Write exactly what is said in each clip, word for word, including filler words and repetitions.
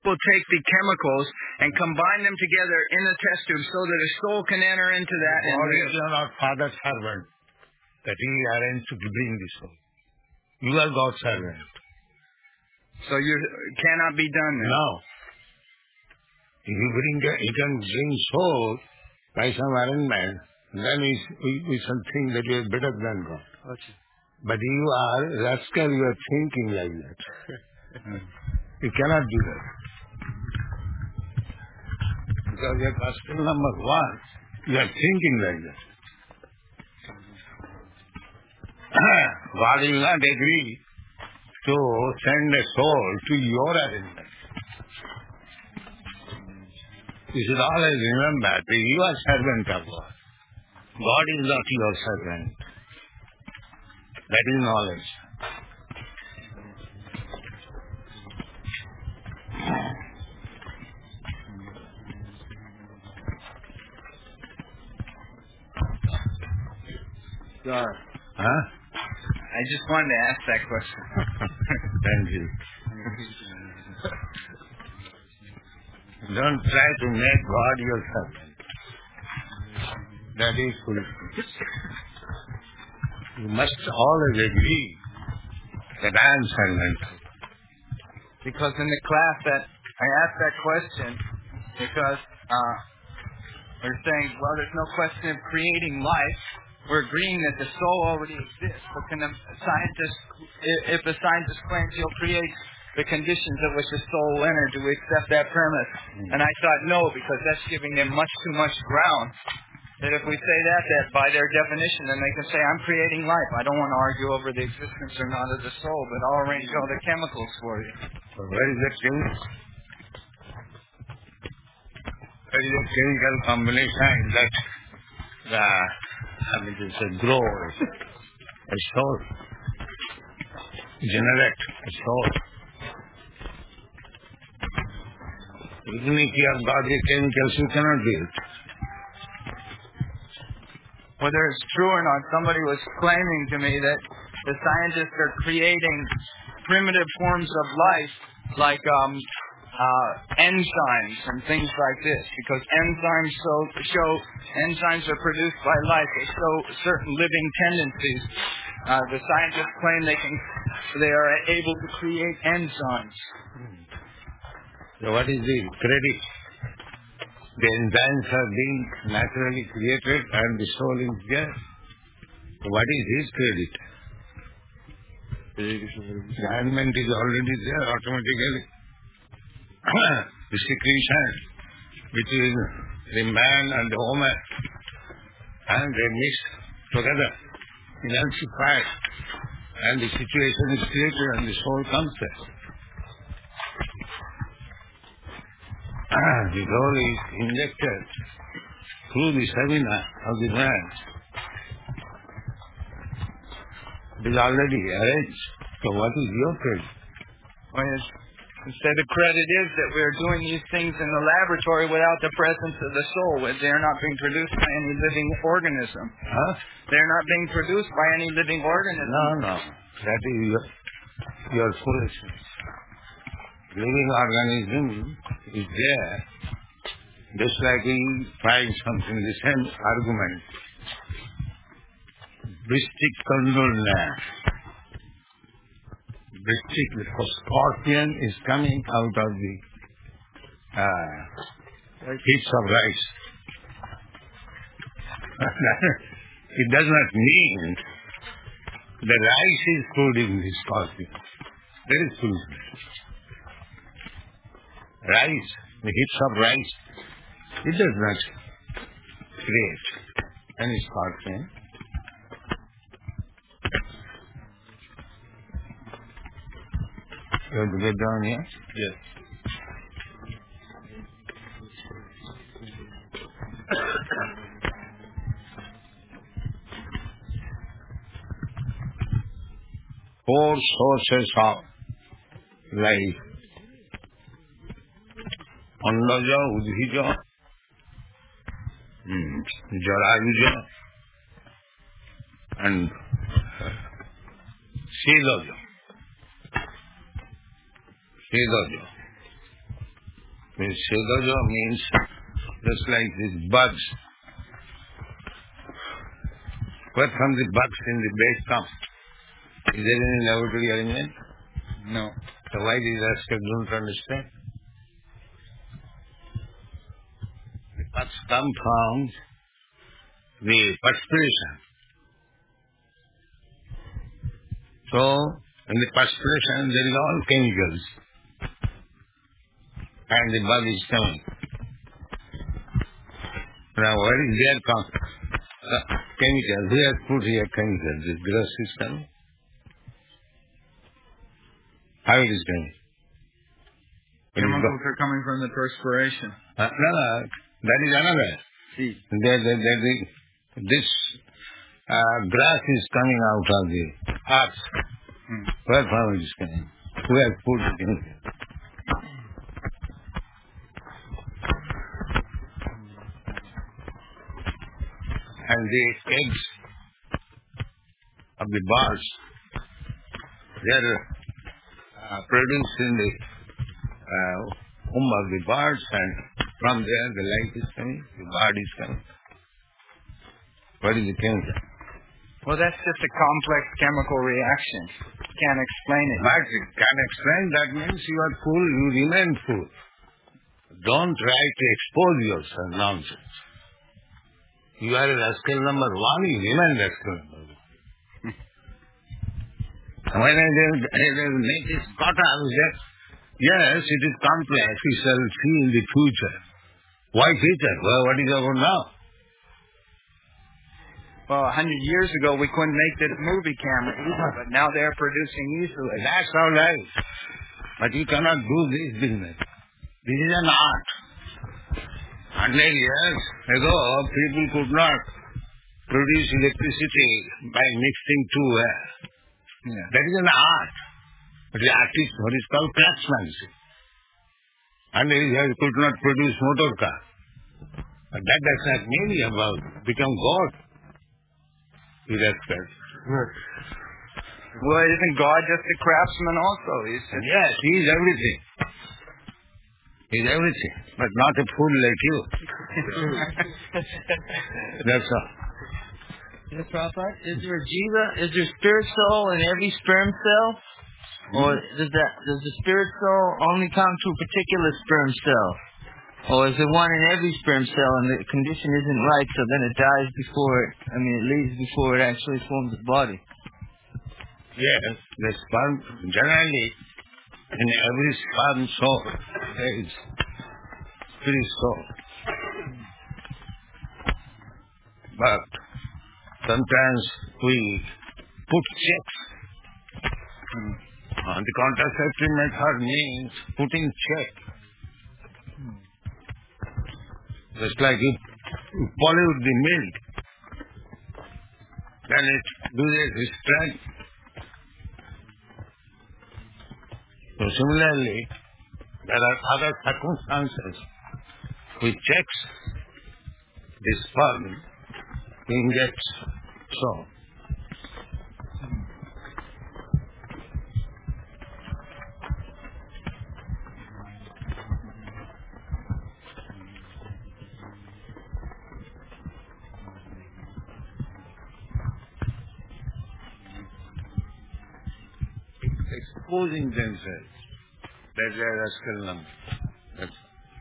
will take the chemicals and combine them together in a test tube so that a soul can enter into that. God and is our Father's servant, that He arranged to bring the soul. You are God's servant. So you cannot be done then? No. If you bring, you can bring soul by some arrangement, then we, we, we shall think that you are better than God. Okay. But you are rascal, you are thinking like that. You cannot do that. Because you are rascal number one, you are thinking like that. God will not agree to send a soul to your arrangement. You should always remember that you are servant of God. God is not your servant. That is knowledge. Sure. Huh? I just wanted to ask that question. Thank you. Don't try to make God your servant. That is foolish. You must always agree that I am servant. Because in the class that I asked that question, because uh, we're saying, well, there's no question of creating life. We're agreeing that the soul already exists. But can a scientist, if a scientist claims he'll create the conditions at which the soul will enter, do we accept that premise? Mm. And I thought no, because that's giving them much too much ground. That if we say that, that by their definition, then they can say, I'm creating life. I don't want to argue over the existence or not of the soul, but I'll arrange all the chemicals for you. So where is that chemical? Where is the chemical combination that the, I mean, it's a grow, a soul, generate a soul. Even if you have got the chemicals, you cannot do it. Whether it's true or not, somebody was claiming to me that the scientists are creating primitive forms of life like um, uh, enzymes and things like this, because enzymes so, show enzymes are produced by life. They show certain living tendencies. Uh, the scientists claim they can, they are able to create enzymes. So what is the credit? The enzymes are being naturally created and the soul is there. What is his credit? The environment is already there automatically. The secretion between the man and the woman, and they mix together, emulsify, and the situation is created and the soul comes there. The soul is injected through the stamina of the man. It is already arranged. So what is your credit? Well, yes. Instead, the credit is that we are doing these things in the laboratory without the presence of the soul. They are not being produced by any living organism. Huh? They are not being produced by any living organism. No, no. That is your, your foolishness. Living organism is there. Just like we find something, the same argument. Bistic kandulna. Bistic, the scorpion is coming out of the uh, heaps of rice. It does not mean the rice is food in the scorpion. That is foolishness. Rice, the heaps of rice, it does not create any scorpion. You want to get down here? Yes. Four sources of life. Annaja, Udhija, Jarayuja, and Silaja. Silaja. This Shugajo means just like these bugs. Where from the bugs in the base come? Is there any laboratory arrangement? No. So why these rascals don't understand? The bugs come from the perspiration. So, in the perspiration there is all chemicals. And the bug is coming. Now where is their com- uh, chemicals? Who has put here chemicals? The grass is coming? How it is coming? Chemicals are coming from the perspiration. Uh, no, no, that is another. See. There, there, there, the- this uh, grass is coming out of the earth. Hmm. Where from it is coming? Who has put the chemicals? And the eggs of the birds, they are uh, produced in the uh, womb of the birds, and from there the light is coming, the bird is coming. What is the chemical? Well, that's just a complex chemical reaction. Can't explain it. But you can explain that means you are full, you remain full. Don't try to expose yourself nonsense. You are a rascal number one, you remain rascal number one. When I make this cut out, that yes, it is complex, we shall see in the future. Why future? Well, what is about now? Well, a hundred years ago we couldn't make this movie camera either, but now they're producing easily. That's all right. But you cannot do this business. This is an art. Hundred years ago, people could not produce electricity by mixing two air. Yeah. That is an art. But the artist, what is called craftsmanship. And he could not produce motor car. But that does not mean you have become God. You rascal. Well, isn't God just a craftsman also? He's just... Yes, he is everything. He is everything, but not a fool like you. That's all. Yes, Prabhupada. Is there a jiva? Is there spirit soul in every sperm cell? Or does that does the spirit soul only come to a particular sperm cell? Or is it one in every sperm cell and the condition isn't right, so then it dies before it, I mean, it leaves before it actually forms a body? Yes, the sperm, generally, in every sperm soul, there is spirit soul. But sometimes we put checks. Uh, the contraceptive method means putting check. Just like you pollute the milk, then it loses strength. So similarly, there are other circumstances which checks the sperm injects so. Exposing themselves. That's a rascal number. That's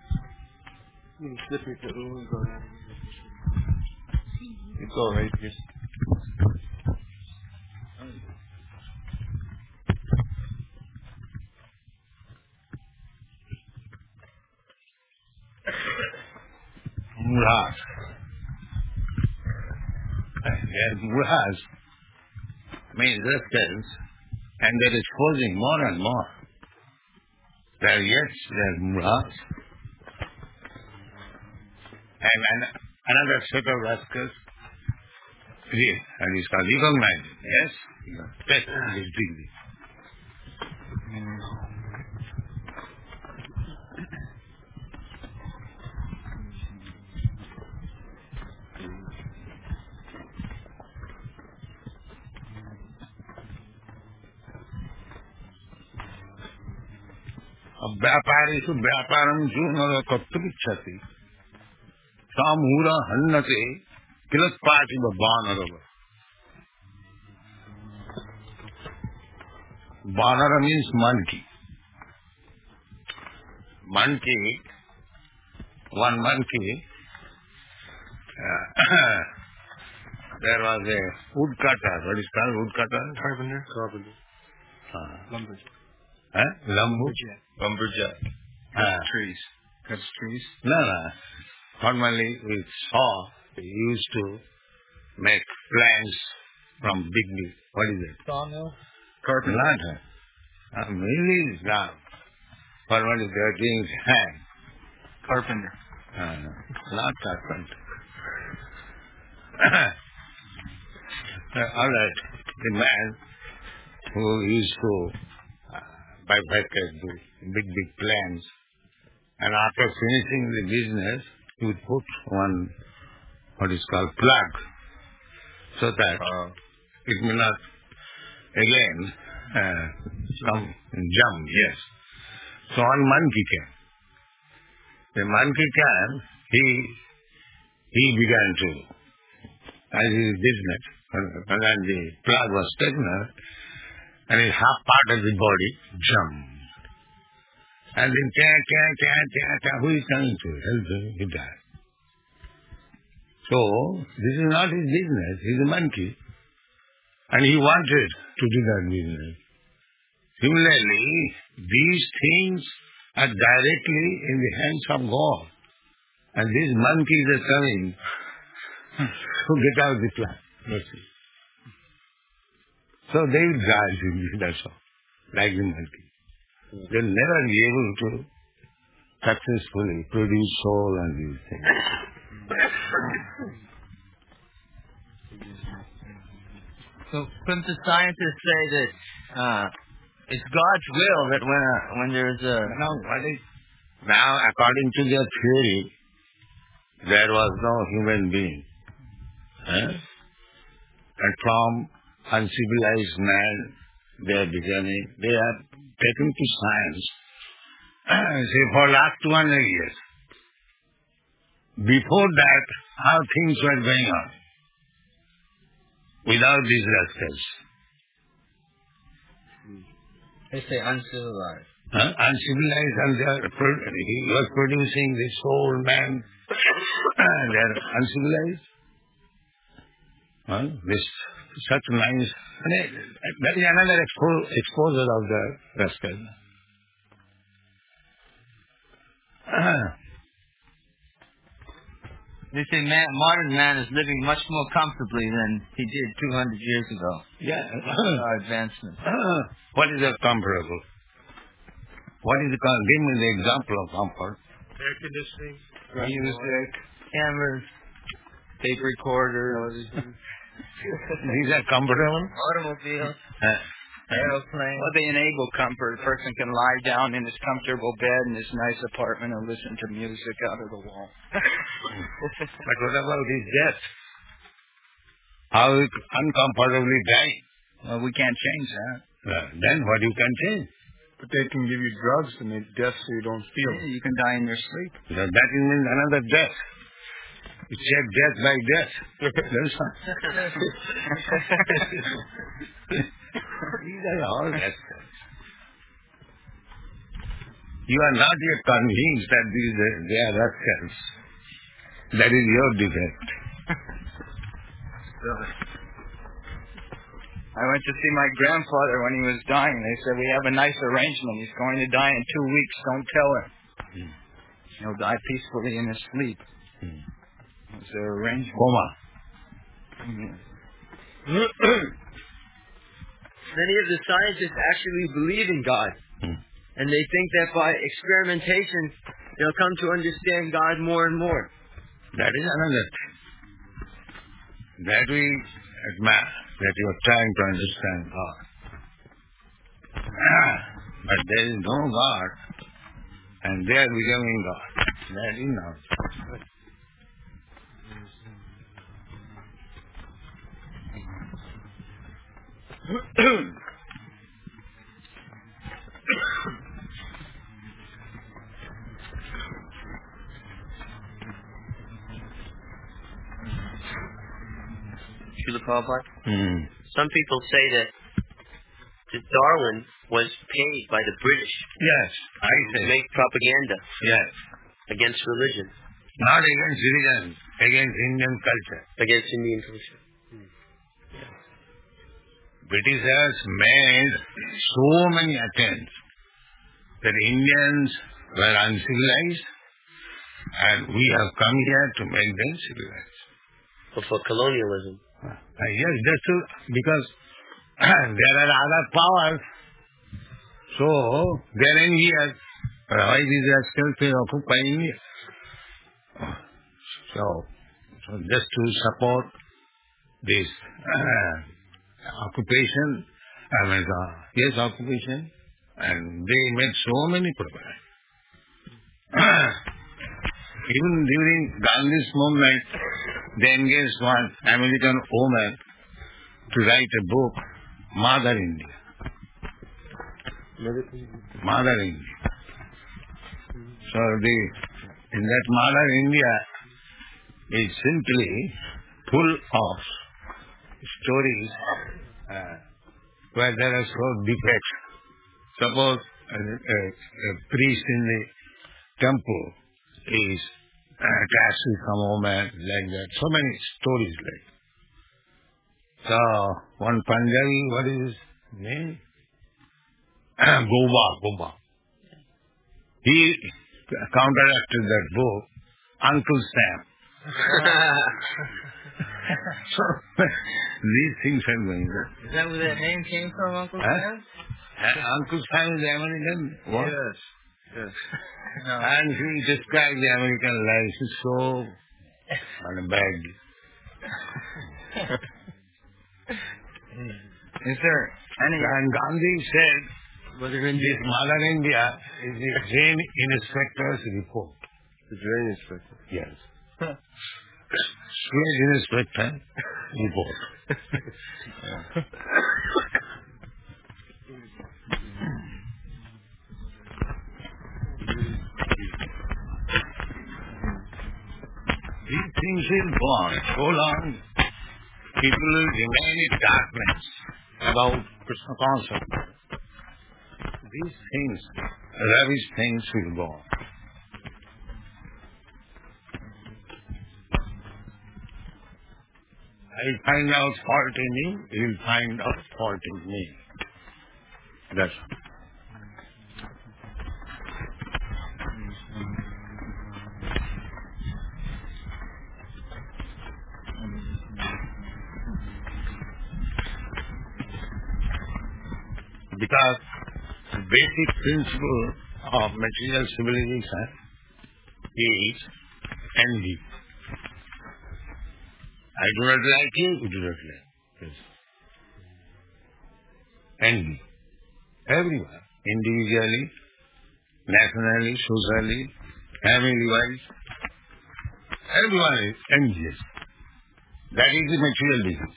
It's all right here. Murahs. Yes, Murahs means rascals, and they're exposing more and more. They're yes, they're Murahs. And an, another set of rascals, yes, and it's called recognizing, yes? Yes, this degree. A व्यापारेषु व्यापारं जुनर कर्तुमिच्छति samura hannate kilatpati banarava. Banara means monkey. Monkey, one monkey, uh, there was a woodcutter. What is called woodcutter? Carpenter. Carpenter. Uh, Lumberjack. huh? Lumbu? Lumberjack. Lumberjack. Cuts Uh, trees. Cuts trees. no, no. Normally with saw, they used to make planks from big, big, what is it? Sawmill. Carpenter. Not, uh, really is not. Normally they are doing hand. Carpenter. Uh, not carpenter. uh, all right. The man who used to uh, bifurcate the big, big plans, and after finishing the business, he would put one, what is called plug, so that Uh, it may not again uh, come and jump, yes. So one monkey came. The monkey came, he, he began to, as his business, and then the plug was taken out, and his half part of the body jumped. And then, tia, tia, tia, tia, tia, who is coming to help him? He died. So, this is not his business. He's a monkey. And he wanted to do that business. Similarly, these things are directly in the hands of God. And these monkeys are coming to get out the plant. That's it. So they will die simply, that's all. Like the monkey. They'll never be able to successfully produce soul and these things. So couldn't the scientists say that uh, it's God's will that when a, when there's a Now, what is, now, according to their theory, there was no human being. Eh? And from uncivilized man, they are beginning, they are taken to science, say, for last two hundred years. Before that, how things were going on without these rascals. they say uncivilized. Huh? Uncivilized, and they are, pro- he was producing the soul man. They are uncivilized. Huh? This such nice. That is another expo- exposure of the rascal. They say man, modern man is living much more comfortably than he did two hundred years ago. Yeah. Our advancement. What is a comfortable? What is the com- give me the example of comfort? Air conditioning. Music, cameras, tape recorder, These are comfortable? automobiles, Uh, aeroplane. Well, they enable comfort. A person can lie down in his comfortable bed in his nice apartment and listen to music out of the wall. but what about his death? How he uncomfortably die? Well, we can't change that. Uh, then what you can change? But they can give you drugs to make death so you don't feel it. You can die in your sleep. So that means another death. You check death by death. That's all. These are all rascals. You are not yet convinced that these they are rascals. That is your defect. I went to see my grandfather when he was dying. They said, we have a nice arrangement. He's going to die in two weeks. Don't tell her. Hmm. He'll die peacefully in his sleep. Hmm. It's their arrangement. Coma. Mhm. Many of the scientists actually believe in God. Hmm. And they think that by experimentation, they'll come to understand God more and more. That is another thing. That we admire, that you are trying to understand God. But there is no God, and they are becoming God. That is not. Srila Prabhupada? Hmm. Some people say that, that Darwin was paid by the British Yes, I to say. make propaganda Yes. against religion, Not against religion, against Indian culture. against Indian culture. Britishers made so many attempts that Indians were uncivilized, and we have come here to make them civilized. But for colonialism. Uh, yes, that's true, because there are other powers, so they are in here. Why these rascals they occupy India? So, so just to support this uh, occupation, I mean, uh, yes, occupation, and they made so many progress. Even during Gandhi's movement, they engaged one American woman to write a book, Mother India. Mother India. So the in that Mother India is simply full of stories uh, where there are so defects. Suppose a, a, a priest in the temple is attached to some woman like that. So many stories like that. So one Punjabi, what is his name? Goba, Goba. He counteracted that book, Uncle Sam. So these things are going on. Is that where that name came from, Uncle Huh? Sam? Uh, Uncle Sam is American. What? Yes. Yes. No. And he described the American life so on a bad. Is there any... And Gandhi said, Mother India. this Mother India is the drain inspector's report. The drain inspector. Yes. Sewage inspector report. These things will go on so long. People will remain in darkness about Krishna consciousness. These things, rubbish things will go on. I find out fault in you, you'll find out fault in me. That's all. Because the basic principle of material civilization is envy. I do not like you, you do not like me. Yes. Envy. Everyone. Individually, nationally, socially, family-wise. Everyone is envious. That is the material disease.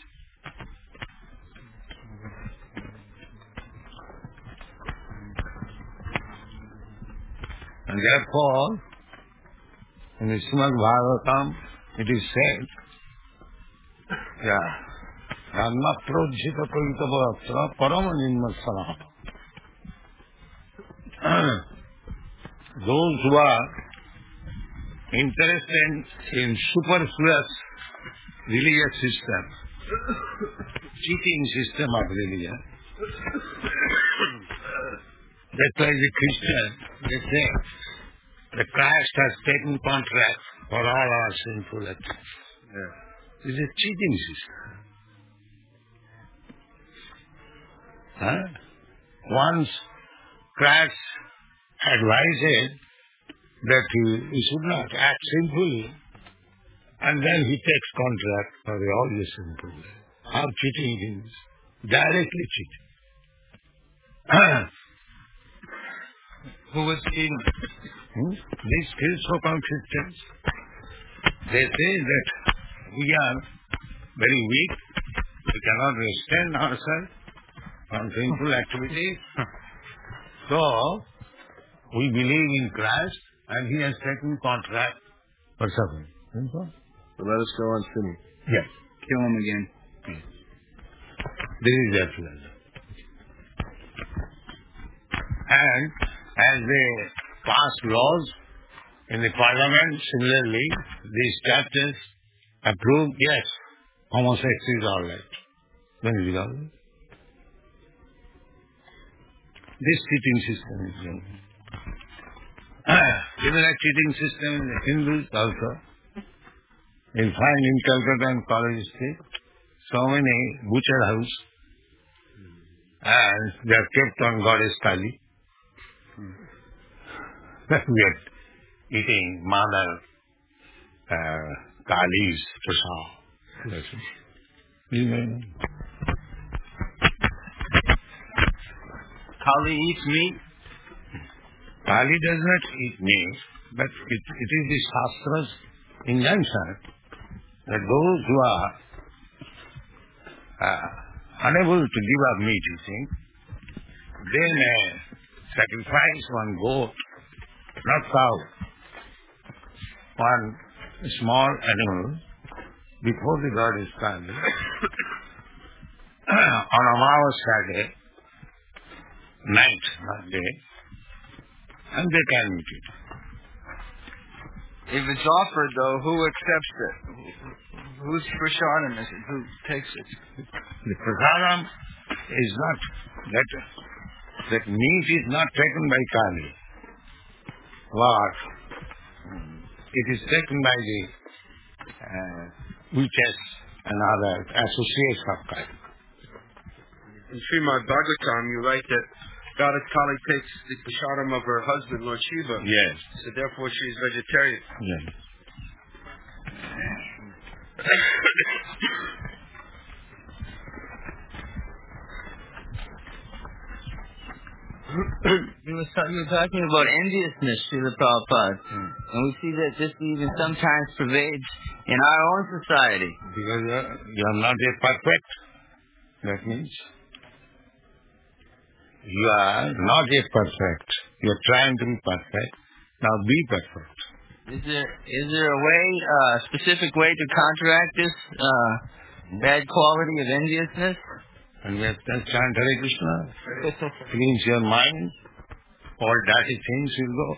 And therefore, in the Srimad Bhagavatam, it is said, yeah, Dhamma projita pavitra parama nimmasana. Those who are interested in superfluous religious system, cheating system of religion, that's why the Christian, they say, the Christ has taken contract for all our sinful actions. Yeah. It's a cheating system. Huh? Once Christ advised that he, he should not act sinfully, and then he takes contract for all the sinful. How cheating it is. Directly cheating. Who was cheating? Hmm? These so-called Christians, they say that we are very weak, we cannot restrain ourselves from sinful activities. So, we believe in Christ and He has taken contract for suffering. So let us go on sinning. Yes. Kill him again. This is their pleasure. And as they pass laws in the parliament, similarly, these chapters approve, yes, homosexual is all right. When is it all right? This cheating system is going. Even a cheating system in the Hindus also. You'll find in Calcutta and College Street so many butcher houses, and they are kept on Goddess Kali. We are eating Mother uh, Kali's prasad. Kali eats meat. Kali does not eat meat, but it, it is the Shastra's injunction that those who are uh, unable to give up meat eating, they may sacrifice one goat, not cow, one small animal before the goddess Kali on Amavasya day, night, not day, and they can eat it. If it's offered, though, who accepts it? Whose prasadam is it? Who takes it? The prasadam is not, that, that meat is not taken by Kali. What? It is taken by the uh, witches and other associates of Kali. In Srimad Bhagavatam, you write that Goddess Kali takes the prasadam of her husband, Lord Shiva. Yes. So therefore she is vegetarian. Yes. You were, talk- you were talking about enviousness, Srila Prabhupada. Hmm. And we see that this even sometimes pervades in our own society. Because you are, you are not yet perfect. That means you are not yet perfect. You are trying to be perfect. Now be perfect. Is there is there a way, a uh, specific way to counteract this uh, bad quality of enviousness? And we have to chant Hare Krishna. Cleans your mind. All dirty things will go.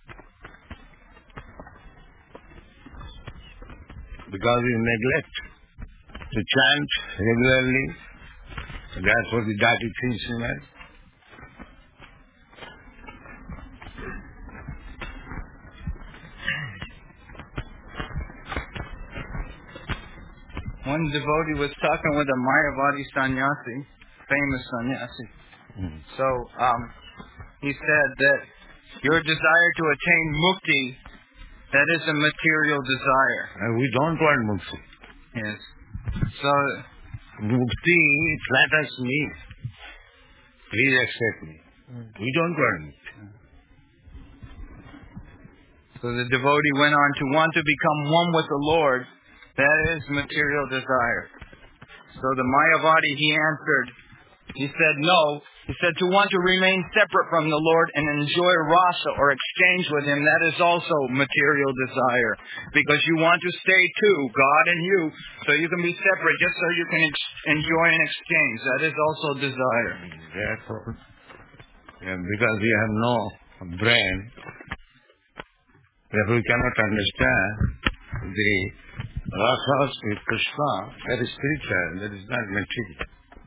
Because you neglect to chant regularly. Therefore the dirty things remain. One devotee was talking with a Mayavadi sannyasi, famous sannyasi. Mm. So um, he said that your desire to attain mukti, that is a material desire. And we don't want mukti. Yes. So Mukti flatters me. Please accept me. Mm. We don't want mukti. So the devotee went on to want to become one with the Lord. That is material desire. So the Mayavadi, he answered, he said no. He said to want to remain separate from the Lord and enjoy rasa or exchange with Him, that is also material desire. Because you want to stay two, God and you, so you can be separate just so you can ex- enjoy and exchange. That is also desire. Therefore, yeah, because we have no brain, therefore we cannot understand the rasas with Krishna. That is spiritual, that is not material.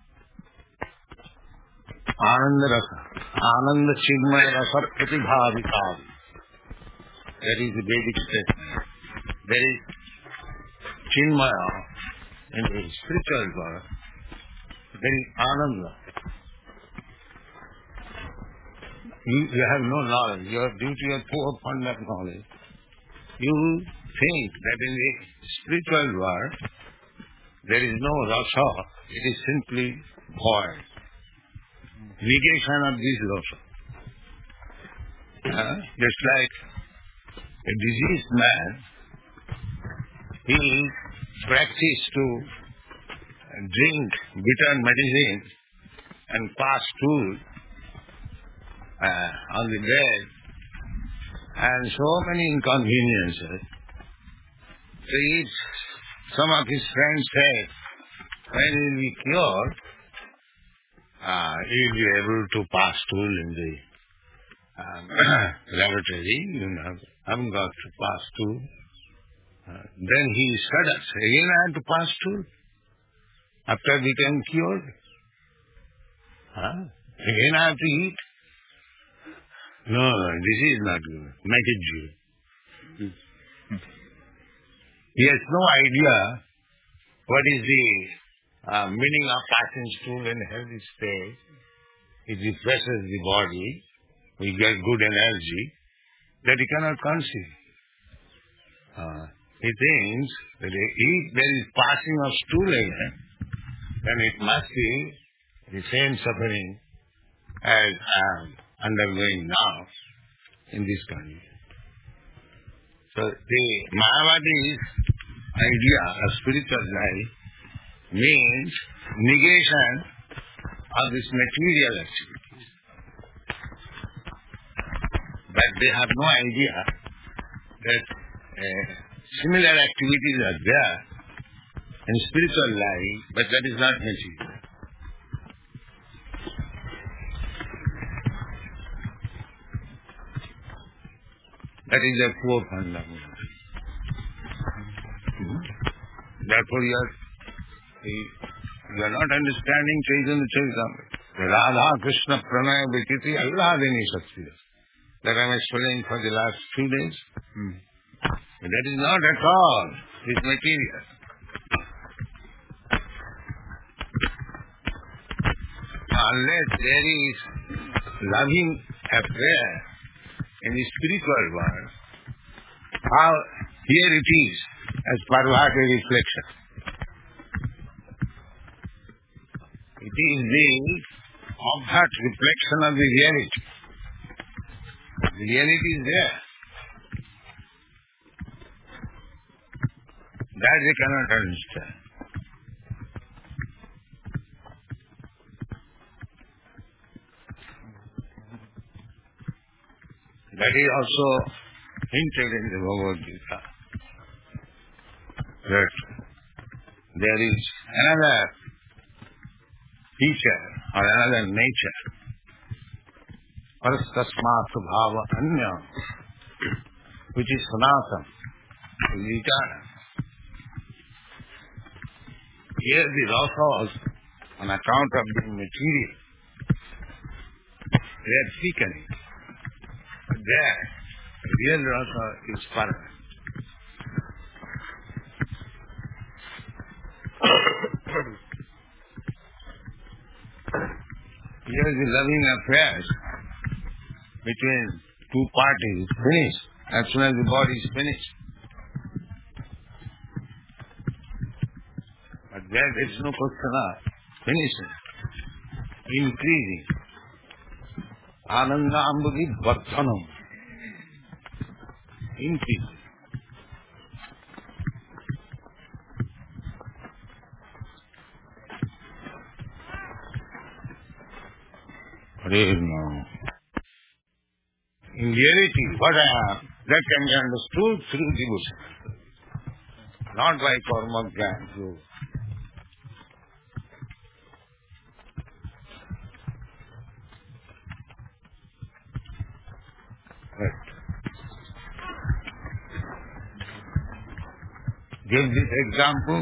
Ananda rasa, Ananda Chinmaya rasa pratibhavitadi. That is the Vedic statement. There is Chinmaya in the spiritual world. There is Ananda. You, you have no knowledge. You are due to your poor fund of knowledge. You think that in the spiritual world there is no rasa. It is simply void. Negation of this rasa. Uh, just like a diseased man, he practices to drink bitter medicine and pass food uh, on the bed, and so many inconveniences. So if some of his friends say, when he will be cured, uh, he will be able to pass stool in the um, laboratory. You know, haven't got to pass stool. Uh, then he shudders. Again I have to pass stool after I become cured. Huh? Again I have to eat. No, this is not good. Make it Jew. He has no idea what is the uh, meaning of passing stool in healthy state. It refreshes the body. We get good energy that he cannot conceive. Uh, he thinks that if there is passing of stool again, then it must be the same suffering as I am undergoing now in this country. So the Mayavadi's idea of spiritual life means negation of this material activities. But they have no idea that uh, similar activities are there in spiritual life, but that is not material. That is a poor fundamental. Therefore you are, you are not understanding Chaitanya Charitamrita. The Radha Krishna Pranaya Vikiti Alladini Shakti. That I am explaining for the last few days. Hmm. That is not at all this material. Unless there is loving affair in the spiritual world, how here it is as Parvati reflection. It is the object reflection of the reality. The reality is there. That they cannot understand. That is also hinted in the Bhagavad Gita. That there is another feature or another nature. Parastasmatu bhava anya, which is sanatana, is eternal. Here the rasas, on account of being material, they are thickening. But there, the real rasa is permanent. Here the loving affairs between two parties is finished as soon as the body is finished. But there is no question of finishing, increasing. Ananda ambudhi vardhanam. Increasing. In reality, what I am, that can be understood through devotion, not by karma jnana. Right. Give this example,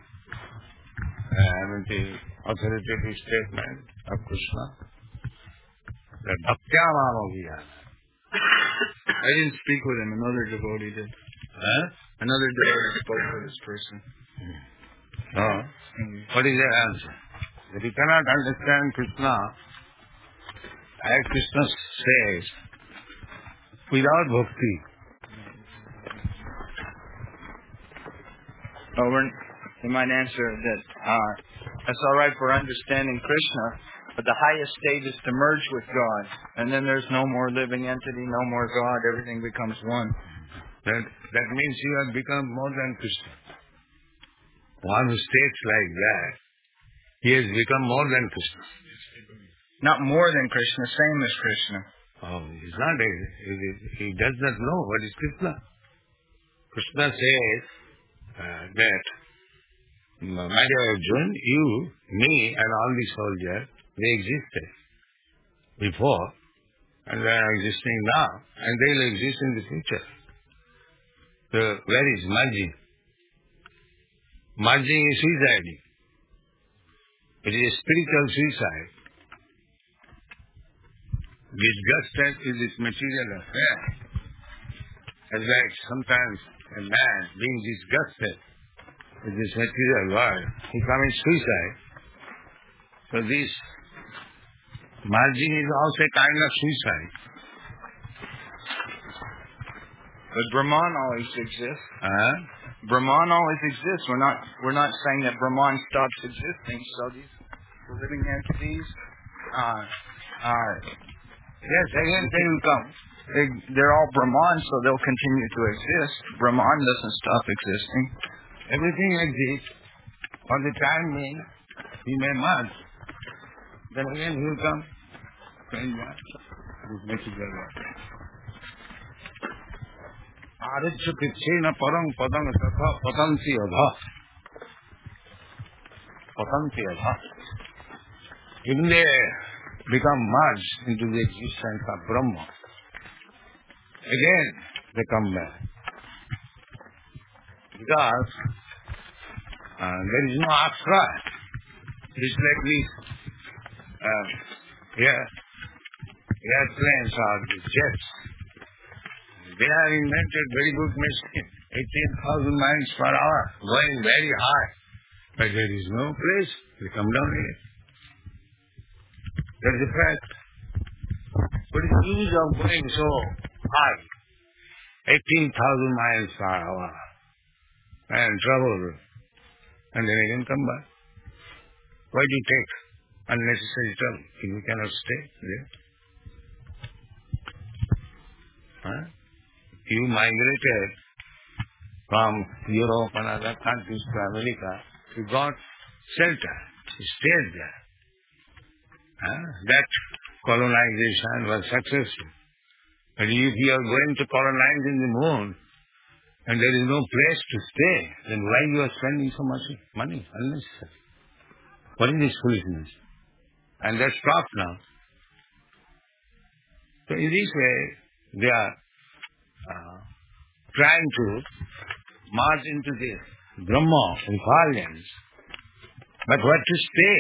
and the authoritative statement of Krishna. That bhaktya mamaviyana. I didn't speak with him. Another devotee did. Huh? Another devotee spoke with this person. No. Mm-hmm. What is the answer? That you cannot understand Krishna, as Krishna says, without bhakti. Oh, we're, you might answer that uh, that's all right for understanding Krishna, but the highest stage is to merge with God. And then there's no more living entity, no more God. Everything becomes one. That, that means you have become more than Krishna. One who states like that, he has become more than Krishna. Not more than Krishna, same as Krishna. Oh, he's not. A, he, he does not know what is Krishna. Krishna says uh, that My dear Arjun, you, me and all the soldiers, they existed before and they are existing now and they will exist in the future. So where is merging? Merging is suicide. It is a spiritual suicide. Disgusted with this material affair. As like sometimes a man being disgusted with this material world, he commits suicide. So this merging is also a kind of suicide. But Brahman always exists. Huh? Brahman always exists. We're not we're not saying that Brahman stops existing. So these living entities, uh, uh, yes, again they will come. They, they're all Brahman, so they'll continue to exist. Brahman doesn't stop existing. Everything exists. For the time being, he may merge. Then again he will come. This material world. Ariccha Pitchena Parang Padang Tatha Patanti Adha. Patanti Adha. Even they become merged into the existence of Brahma. Again they come back. Because uh, there is no ashra. It's like this. Uh, yeah, airplanes or the jets. They have invented very good machine, eighteen thousand miles per hour, going very high. But there is no place. They come down here. That is a fact. What is the use of going so high? eighteen thousand miles per hour. And travel. And then again come back. Why do you take unnecessary trouble if you cannot stay there? Huh? You migrated from Europe and other countries to America, you got shelter, you stayed there. Huh? That colonization was successful. But if you are going to colonize in the moon, and there is no place to stay, then why you are spending so much money unnecessary? What is this foolishness? And that's stopped now. So in this way, they are Uh, trying to merge into this Brahma effulgence. But what to stay?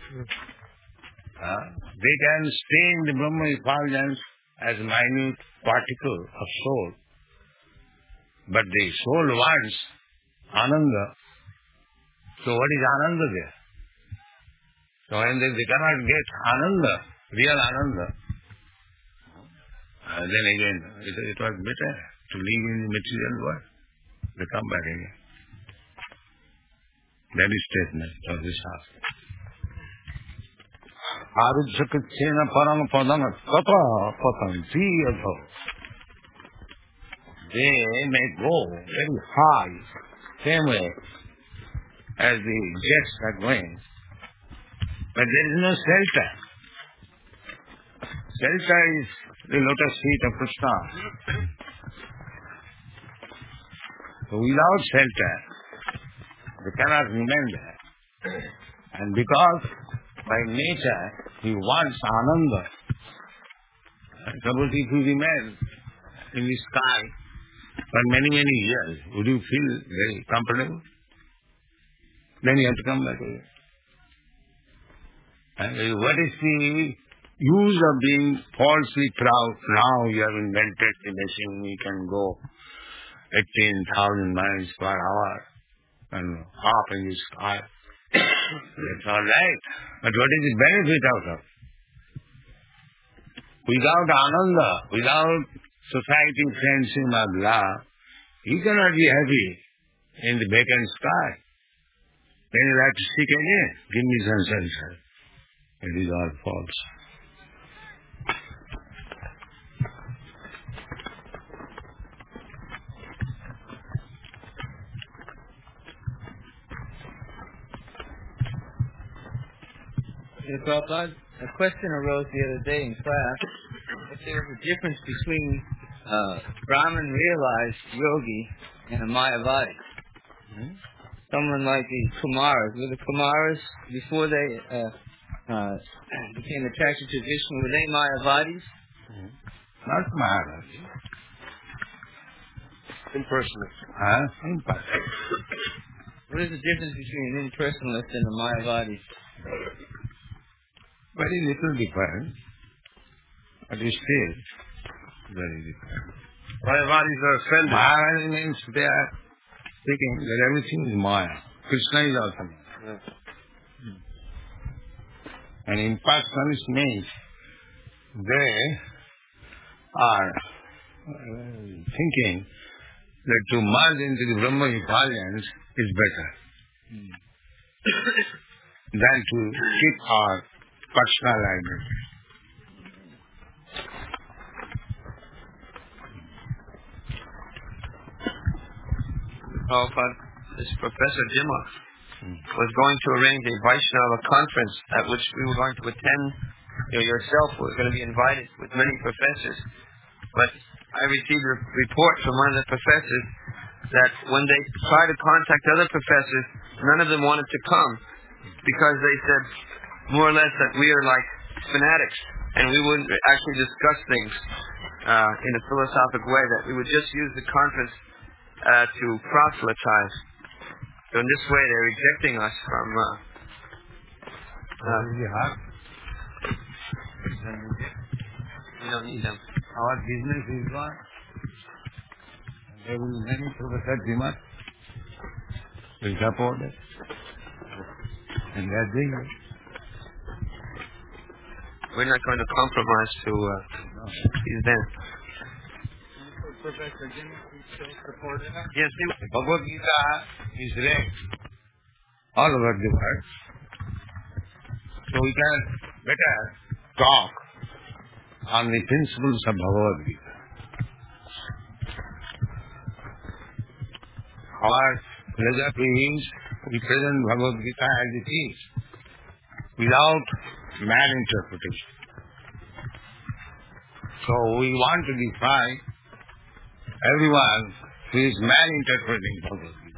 Uh, they can stay in the Brahma effulgence as minute particle of soul. But the soul wants Ananda. So what is Ananda there? So when they, they cannot get Ananda, real Ananda, Uh, then again, it, it was better to live in the material world. They come back again. That is statement of this house. Arujjakachena parang padang kata patanti adho. They may go very high, same way as the jets are going. But there is no shelter. Shelter is the lotus feet of Krishna. So without shelter, they cannot remain there. And because by nature he wants Ananda, suppose if you remain in the sky for many, many years, would you feel very comfortable? Then you have to come back again. And what is the use of being falsely proud? Now you have invented the machine, we can go eighteen thousand miles per hour and hop in the sky. That's all right. But what is the benefit out of it? Without Ananda, without society, friendship of love, you cannot be happy in the vacant sky. Then you have to seek again. Give me some sunshine. It is all false. Yeah, Prabhupada, a question arose the other day in class if there was a difference between uh, Brahman realized yogi and a Mayavadi. Hmm? someone like the Kumaras. Were the Kumaras, before they uh, uh, became attracted to Vishnu, were they Mayavadis? Hmm. Not Mayavadi. Impersonal. Huh? Impersonal. What is the difference between an impersonalist and a Mayavadi? Very little difference. But still, very different. Mayavadis are offended. Mayavadi means they are thinking that everything is Maya. Krishna is also Maya. Yeah. Hmm. And impersonalist means they are uh, thinking that to merge into the Brahma effulgence is better Hmm. than to keep our personal identity. Prabhupada, this Professor Jima Hmm. was going to arrange a Vaishnava conference at which we were going to attend. You know, yourself were going to be invited with many professors. But I received a report from one of the professors that when they tried to contact other professors, none of them wanted to come because they said more or less that we are like fanatics and we wouldn't actually discuss things uh, in a philosophic way, that we would just use the conference uh, to proselytize. So in this way they're rejecting us from... Uh, uh, Very hard. we don't need them. Our business is gone. There will be many Professor Jima will support it. And that's it. We're not going to compromise to uh, No. these them. Professor Jim, you still supporting us? Yes, we The Bhagavad Gita is read all over the world. So we can better talk on the principles of Bhagavad Gita. Our philosophy is we present Bhagavad Gita as it is, without malinterpretation. So we want to defy everyone who is malinterpreting Bhagavad Gita.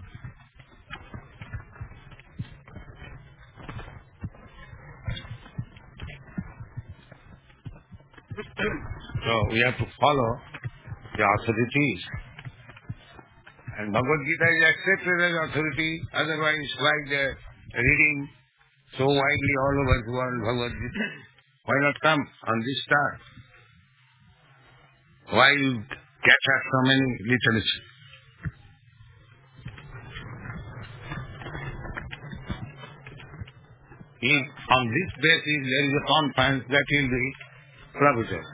So we have to follow the authorities. And Bhagavad Gita is accepted as authority, otherwise why the reading so widely all over the world Bhagavad Gita? Why not come on this star? Why you catch up so many literature? If on this basis there is a conference, that will be profitable.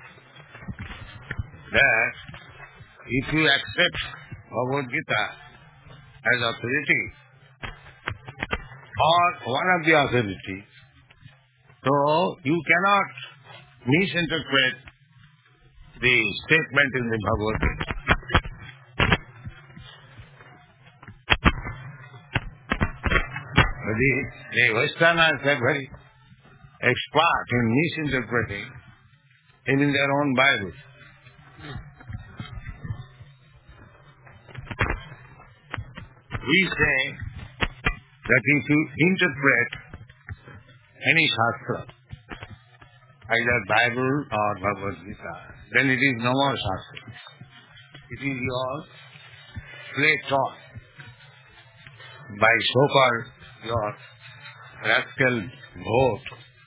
That if you accept Bhagavad Gita as authority, or one of the authorities, so you cannot misinterpret the statement in the Bhagavad Gita. But the, the Westerners are very expert in misinterpreting even their own Bible. We say that if you interpret any Shastra, either Bible or Bhagavad Gita, then it is no more Shastra. It is your play taught by so-called your rascal vote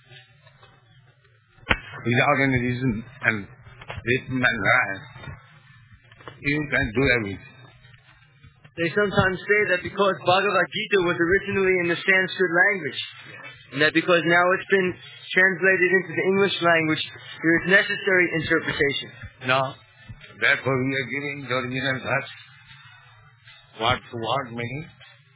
without any reason and written and right. You can do everything. They sometimes say that because Bhagavad Gita was originally in the Sanskrit language, and that because now it's been translated into the English language, there is necessary interpretation. No. Therefore we are giving the original verse, word to word meaning.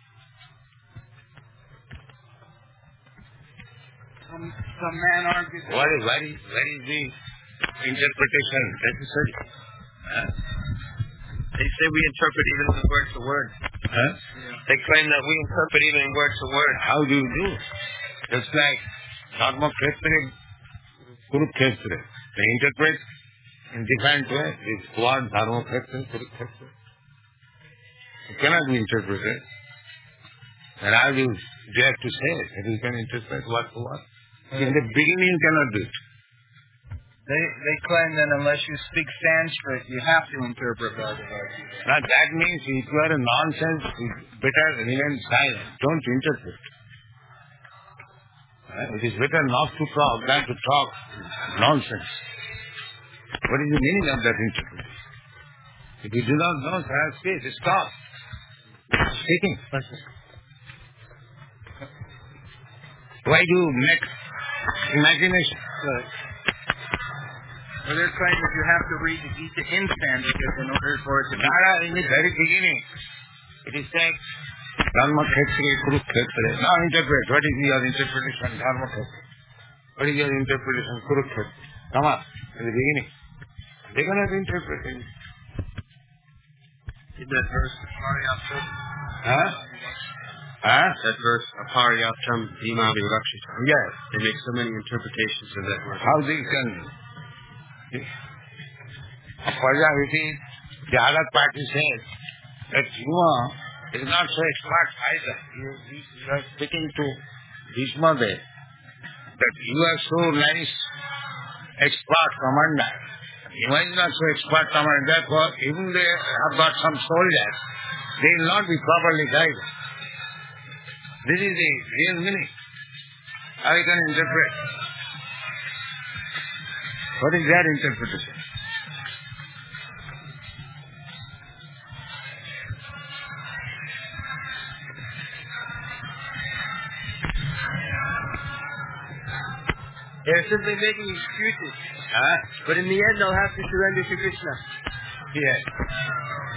Some, some man argues. What is, where is, where is the interpretation necessary? Huh? They say we interpret even in word to word. Huh? They claim that we interpret even in word to word. How do you do? Just like Dharma Kshetra, Kurukshetra. They interpret in different ways. This word Dharma Kshetra, Kurukshetra. It cannot be interpreted. And how do you dare to say that you can interpret what to what? In the beginning you cannot do it. They they claim that unless you speak Sanskrit, you have to interpret Bhagavad Gita. Now that means if you are a nonsense, it's better remain silent. Don't interpret. Uh, It is better not to talk than to talk nonsense. What is the meaning of that interpretation? If you do not know, perhaps please stop speaking. Why do you make imagination? Good. Well, they're claiming that you have to read the Gita in Sanskrit in order for it to be... Nara, in the very beginning, it is said, Dharma Kshetre, Kurukshetre. Now interpret. What is your interpretation? Dharma Kshetre. What is your interpretation? Kurukshetre. Come on, in the beginning. They cannot interpret it. In that verse, Apariyaptam. Huh? Huh? That verse, Apariyaptam, Bhima Vivakshita. Yes. They make so many interpretations of that word. How they can... Prajapati, the other party says that Bhima is not so expert either. You, you are speaking to Bhishma there, that you are so nice expert commander. Bhima is not so expert commander, therefore even they have got some soldiers, they will not be properly guided. This is the real meaning. How you can interpret? What is their interpretation? They're simply making excuses. Huh? But in the end, they'll have to surrender to Krishna. Yes.